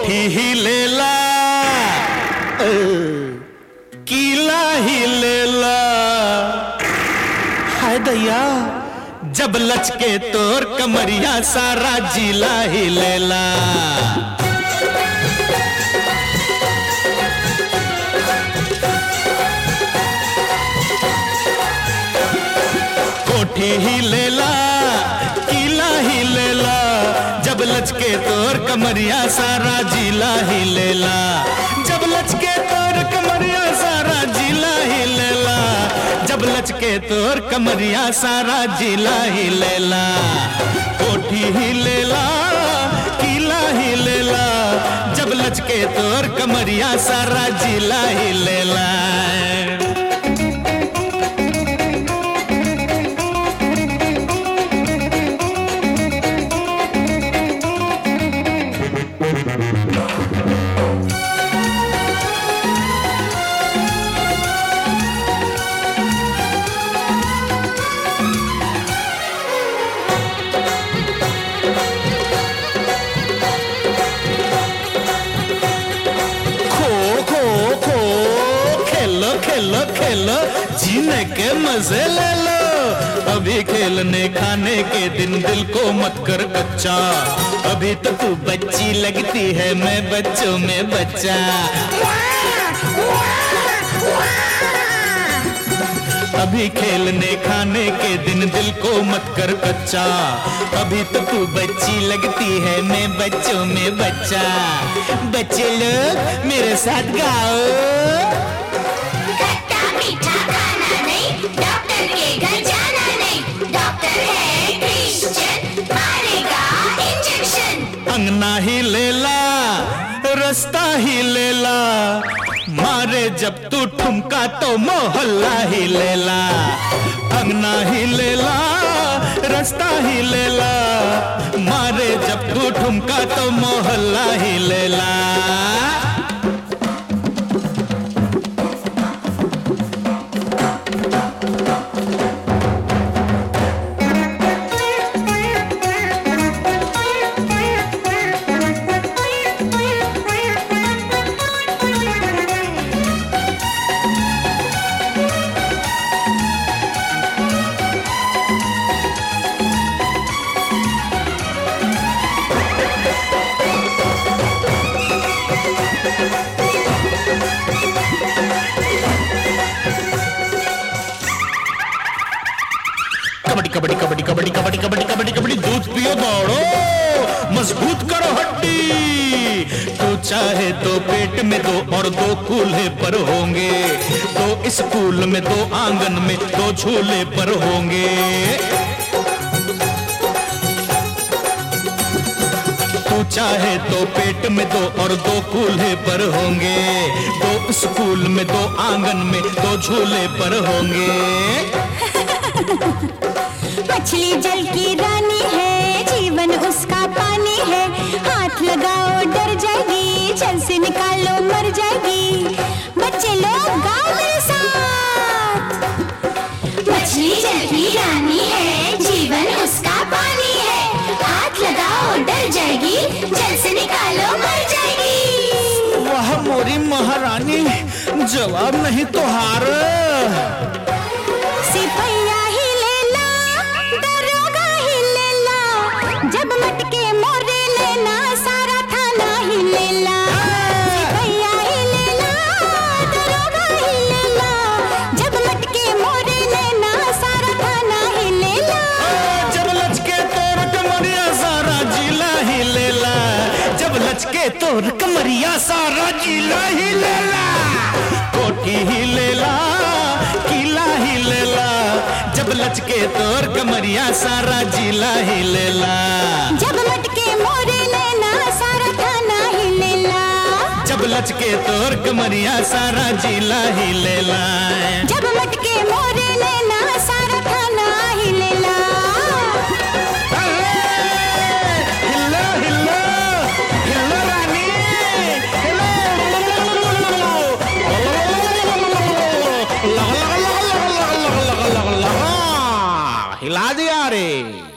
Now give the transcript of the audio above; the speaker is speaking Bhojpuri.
कोठी ही लेला कीला ही लेला। हाय दैया जब लचके तोर कमरिया सारा जिला ही लेला। कोठी ही लेला कीला ही लेला, जब लचके तोर कमरिया सारा जिला ही लेला। जब लचके तोर कमरिया सारा जिला ही लेला, जब लचके तोर कमरिया सारा जिला ही लेला। कोठी ही लेला कीला ही लेला, जब लचके तोर कमरिया सारा जिला ही लेला। खेलो खेलो जीने के मजे ले लो, अभी खेलने खाने के दिन दिल को मत कर कच्चा। अभी तो तू बच्ची लगती है, मैं बच्चों में बच्चा। अभी खेलने खाने के दिन दिल को मत कर कच्चा। अभी तो तू बच्ची लगती है, मैं बच्चों में बच्चा। बच्चे लोग मेरे साथ गाओ। डॉक्टर के घर जाना नहीं, डॉक्टर है क्रिश्चियन, मारेगा इंजेक्शन। अंगना ही लेला रास्ता ही लेला, मारे जब तू ठुमका तो मोहल्ला ही लेला। अंगना ही लेला रास्ता ही लेला, मारे जब तू ठुमका तो मोहल्ला ही लेला। कबड्डी कबड्डी कबड्डी कबड्डी कबड्डी कबड्डी कबड्डी कबड्डी, दूध पियो दौड़ो मजबूत करो हड्डी। तू चाहे तो पेट में दो और दो कूल्हे पर होंगे, दो स्कूल में दो आंगन में दो झूले पर होंगे। तू चाहे तो पेट में दो और दो कूल्हे पर होंगे, दो स्कूल में दो आंगन में दो झूले पर होंगे। मछली जल की रानी है, जीवन उसका पानी है। हाथ लगाओ डर जाएगी, जल से निकालो मर जाएगी। बच्चे लोग गाओ मेरे साथ। मछली जल की रानी है, जीवन उसका पानी है। हाथ लगाओ डर जाएगी, जल से निकालो मर जाएगी। वाह मोरी महारानी, जवाब नहीं तो हार। सिपहिया ही लेला, दरोगा ही लेला, जब मटके मोरे लेना सारा थाना ही लेला। सिपहिया ही लेला, दरोगा ही लेला, जब मटके मोरे लेना सारा थाना ही लेला। जब लचके तोर कमरिया सारा जिला ही लेला, जब लचके तोर कमरिया सारा जिला ही लेला। कोठी ही लेला कीला ही लेला, जब लचके तोर कमरिया सारा जिला ही लेला। जब मटके मोरे लेना सारा थाना ही लेला, जब लचके तोर कमरिया सारा जिला ही लेला। जब मटके मोरे लेना सारा थाना ही लेला। हिलो हिलो हिलो रानी हिलो, हिला दिया रे।